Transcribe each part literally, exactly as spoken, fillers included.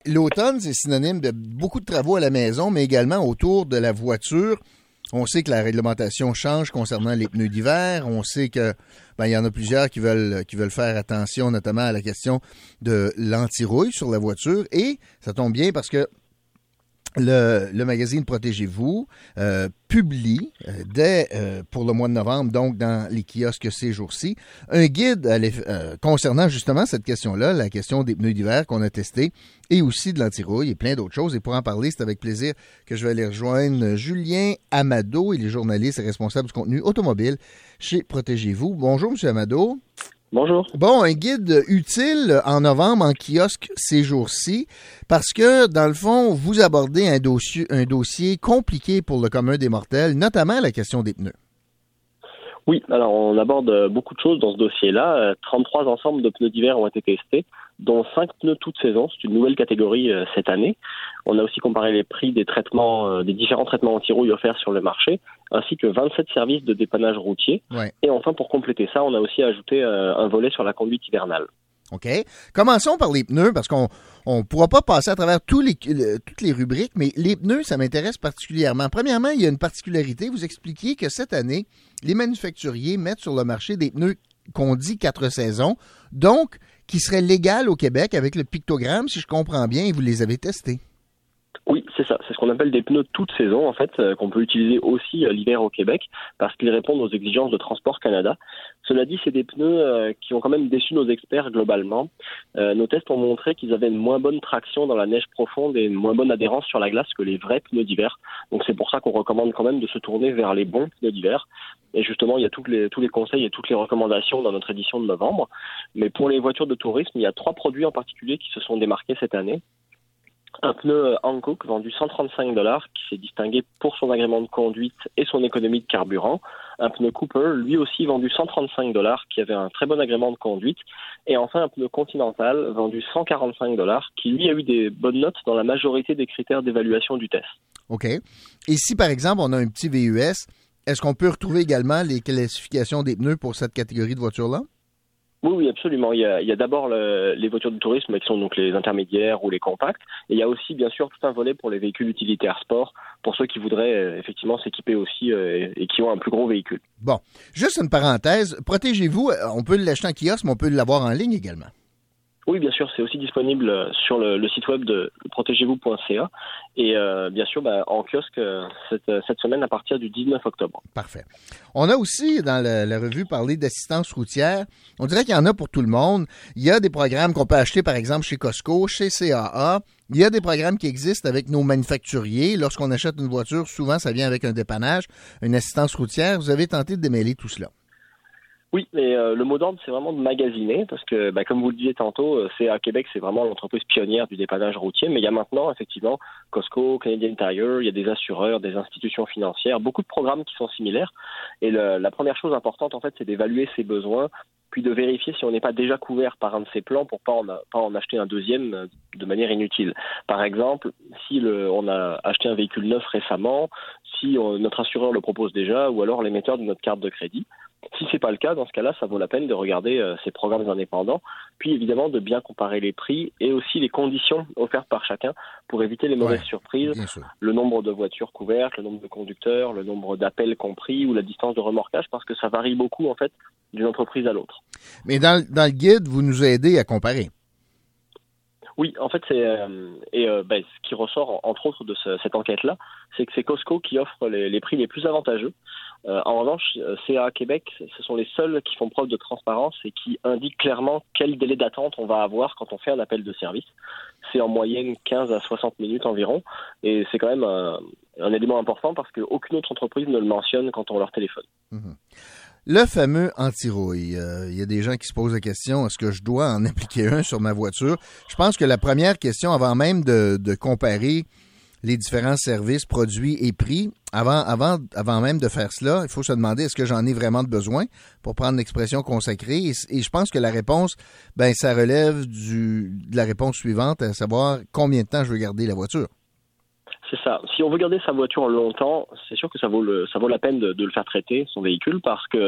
l'automne, c'est synonyme de beaucoup de travaux à la maison, mais également autour de la voiture. On sait que la réglementation change concernant les pneus d'hiver. On sait que ben, il y en a plusieurs qui veulent qui veulent faire attention, notamment à la question de l'anti-rouille sur la voiture. Et ça tombe bien parce que Le, le magazine Protégez-vous euh, publie euh, dès euh, pour le mois de novembre, donc dans les kiosques ces jours-ci, un guide à euh, concernant justement cette question-là, la question des pneus d'hiver qu'on a testés et aussi de l'anti-rouille et plein d'autres choses. Et pour en parler, c'est avec plaisir que je vais aller rejoindre Julien Amado. Il est journaliste et responsable du contenu automobile chez Protégez-vous. Bonjour, M. Amado. Bonjour. Bon, un guide utile en novembre en kiosque ces jours-ci parce que, dans le fond, vous abordez un dossier, un dossier compliqué pour le commun des mortels, notamment la question des pneus. Oui, alors on aborde beaucoup de choses dans ce dossier-là. trente-trois ensembles de pneus d'hiver ont été testés, dont cinq pneus toute saison. C'est une nouvelle catégorie euh, cette année. On a aussi comparé les prix des traitements, euh, des différents traitements anti-rouille offerts sur le marché, ainsi que vingt-sept services de dépannage routier. Ouais. Et enfin, pour compléter ça, on a aussi ajouté euh, un volet sur la conduite hivernale. OK. Commençons par les pneus, parce qu'on ne pourra pas passer à travers tous les, le, toutes les rubriques, mais les pneus, ça m'intéresse particulièrement. Premièrement, il y a une particularité. Vous expliquiez que cette année, les manufacturiers mettent sur le marché des pneus qu'on dit quatre saisons, donc qui seraient légales au Québec avec le pictogramme, si je comprends bien, et vous les avez testés. Oui, c'est ça. C'est ce qu'on appelle des pneus toute saison, en fait, euh, qu'on peut utiliser aussi euh, l'hiver au Québec, parce qu'ils répondent aux exigences de Transport Canada. Cela dit, c'est des pneus euh, qui ont quand même déçu nos experts globalement. Euh, nos tests ont montré qu'ils avaient une moins bonne traction dans la neige profonde et une moins bonne adhérence sur la glace que les vrais pneus d'hiver. Donc c'est pour ça qu'on recommande quand même de se tourner vers les bons pneus d'hiver. Et justement, il y a toutes les, tous les conseils et toutes les recommandations dans notre édition de novembre. Mais pour les voitures de tourisme, il y a trois produits en particulier qui se sont démarqués cette année. Un pneu Hankook vendu cent trente-cinq dollars qui s'est distingué pour son agrément de conduite et son économie de carburant. Un pneu Cooper, lui aussi vendu cent trente-cinq dollars qui avait un très bon agrément de conduite. Et enfin un pneu Continental vendu cent quarante-cinq dollars qui lui a eu des bonnes notes dans la majorité des critères d'évaluation du test. OK. Et si par exemple on a un petit V U S, est-ce qu'on peut retrouver également les classifications des pneus pour cette catégorie de voitures-là? Oui, oui, absolument. Il y a, il y a d'abord le, les voitures de tourisme qui sont donc les intermédiaires ou les compacts. Et il y a aussi, bien sûr, tout un volet pour les véhicules utilitaires sport, pour ceux qui voudraient euh, effectivement s'équiper aussi euh, et qui ont un plus gros véhicule. Bon, juste une parenthèse. Protégez-vous, on peut l'acheter en kiosque, mais on peut l'avoir en ligne également. Oui, bien sûr, c'est aussi disponible sur le, le site web de protégez-vous point c a et euh, bien sûr bah, en kiosque cette, cette semaine à partir du dix-neuf octobre. Parfait. On a aussi dans la, la revue parlé d'assistance routière. On dirait qu'il y en a pour tout le monde. Il y a des programmes qu'on peut acheter par exemple chez Costco, chez C A A. Il y a des programmes qui existent avec nos manufacturiers. Lorsqu'on achète une voiture, souvent ça vient avec un dépannage, une assistance routière. Vous avez tenté de démêler tout cela. Oui, mais euh, le mot d'ordre, c'est vraiment de magasiner, parce que, bah, comme vous le disiez tantôt, c'est à Québec, c'est vraiment l'entreprise pionnière du dépannage routier, mais il y a maintenant, effectivement, Costco, Canadian Tire, il y a des assureurs, des institutions financières, beaucoup de programmes qui sont similaires, et le, la première chose importante, en fait, c'est d'évaluer ses besoins, puis de vérifier si on n'est pas déjà couvert par un de ces plans pour pas en, a, pas en acheter un deuxième de manière inutile. Par exemple, si le, on a acheté un véhicule neuf récemment, si on, notre assureur le propose déjà, ou alors l'émetteur de notre carte de crédit. Si c'est pas le cas, dans ce cas-là, ça vaut la peine de regarder euh, ces programmes indépendants, puis évidemment de bien comparer les prix et aussi les conditions offertes par chacun pour éviter les mauvaises ouais, surprises, le nombre de voitures couvertes, le nombre de conducteurs, le nombre d'appels compris ou la distance de remorquage, parce que ça varie beaucoup en fait d'une entreprise à l'autre. Mais dans, dans le guide, vous nous aidez à comparer. Oui, en fait, c'est euh, et euh, ben, ce qui ressort entre autres de ce, cette enquête-là, c'est que c'est Costco qui offre les, les prix les plus avantageux. Euh, en revanche, C A A Québec, ce sont les seuls qui font preuve de transparence et qui indiquent clairement quel délai d'attente on va avoir quand on fait un appel de service. C'est en moyenne quinze à soixante minutes environ, et c'est quand même un, un élément important parce qu'aucune autre entreprise ne le mentionne quand on leur téléphone. Mmh. Le fameux anti-rouille. Il euh, y a des gens qui se posent la question, est-ce que je dois en appliquer un sur ma voiture? Je pense que la première question, avant même de, de comparer les différents services, produits et prix, avant, avant, avant même de faire cela, il faut se demander est-ce que j'en ai vraiment de besoin pour prendre l'expression consacrée. Et, et je pense que la réponse, ben, ça relève du, de la réponse suivante, à savoir combien de temps je veux garder la voiture. C'est ça. Si on veut garder sa voiture longtemps, c'est sûr que ça vaut le, ça vaut la peine de, de le faire traiter, son véhicule, parce que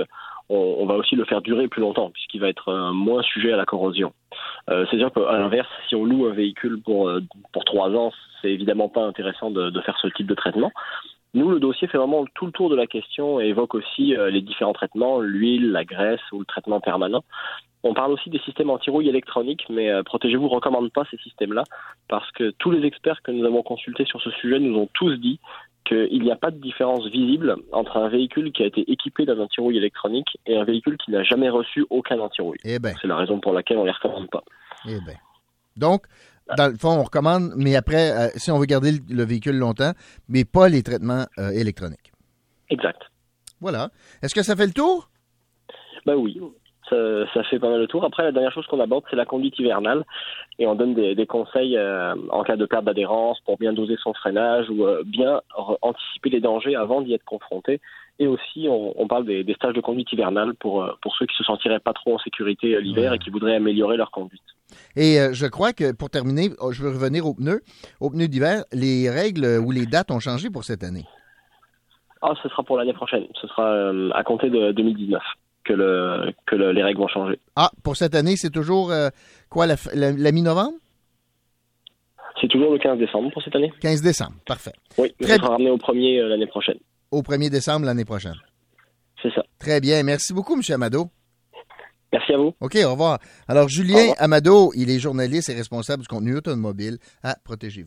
on, on va aussi le faire durer plus longtemps, puisqu'il va être euh, moins sujet à la corrosion. Euh, c'est-à-dire qu'à l'inverse, si on loue un véhicule pour, euh, pour trois ans, c'est évidemment pas intéressant de, de faire ce type de traitement. Nous, le dossier fait vraiment tout le tour de la question et évoque aussi euh, les différents traitements, l'huile, la graisse ou le traitement permanent. On parle aussi des systèmes anti-rouille électroniques, mais euh, Protégez-vous ne recommande pas ces systèmes-là parce que tous les experts que nous avons consultés sur ce sujet nous ont tous dit qu'il n'y a pas de différence visible entre un véhicule qui a été équipé d'un anti-rouille électronique et un véhicule qui n'a jamais reçu aucun anti-rouille. Eh ben. C'est la raison pour laquelle on ne les recommande pas. Eh bien. Donc, dans le fond, on recommande, mais après, euh, si on veut garder le, le véhicule longtemps, mais pas les traitements euh, électroniques. Exact. Voilà. Est-ce que ça fait le tour? Ben oui. Ça, ça fait pas mal le tour. Après, la dernière chose qu'on aborde, c'est la conduite hivernale. Et on donne des, des conseils euh, en cas de perte d'adhérence pour bien doser son freinage ou euh, bien re- anticiper les dangers avant d'y être confronté. Et aussi, on, on parle des, des stages de conduite hivernale pour, euh, pour ceux qui se sentiraient pas trop en sécurité euh, l'hiver ouais. et qui voudraient améliorer leur conduite. Et euh, je crois que, pour terminer, je veux revenir aux pneus. Aux pneus d'hiver, les règles ou les dates ont changé pour cette année? Ah, ce sera pour l'année prochaine. Ce sera euh, à compter de deux mille dix-neuf. que, le, que le, les règles vont changer. Ah, pour cette année, c'est toujours euh, quoi, la, la, la mi-novembre? C'est toujours le quinze décembre pour cette année. quinze décembre, parfait. Oui, mais ça sera ramené au premier euh, l'année prochaine. Au premier décembre l'année prochaine. C'est ça. Très bien. Merci beaucoup, M. Amado. Merci à vous. OK, au revoir. Alors, Julien Amado, il est journaliste et responsable du contenu automobile à Protégez-vous.